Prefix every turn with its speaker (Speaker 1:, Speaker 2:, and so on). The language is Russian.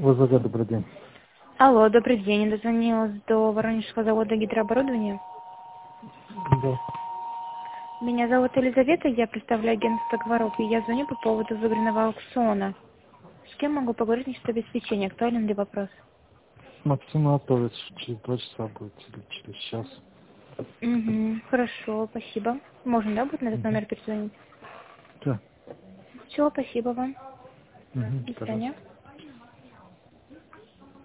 Speaker 1: Волгоград, добрый день.
Speaker 2: Алло, добрый день. Я дозвонилась до Воронежского завода гидрооборудования.
Speaker 1: Да.
Speaker 2: Меня зовут Елизавета, я представляю агентство «Говорок», и я звоню по поводу выигранного аукциона. С кем могу поговорить насчет обеспечения? Актуален ли вопрос?
Speaker 1: Максим Анатольевич через 2 часа будет, или через час.
Speaker 2: Угу, хорошо, спасибо. Можно, да, будет на этот номер перезвонить?
Speaker 1: Да.
Speaker 2: Все, спасибо вам.
Speaker 1: Угу,
Speaker 2: До
Speaker 1: пожалуйста.
Speaker 2: свидания.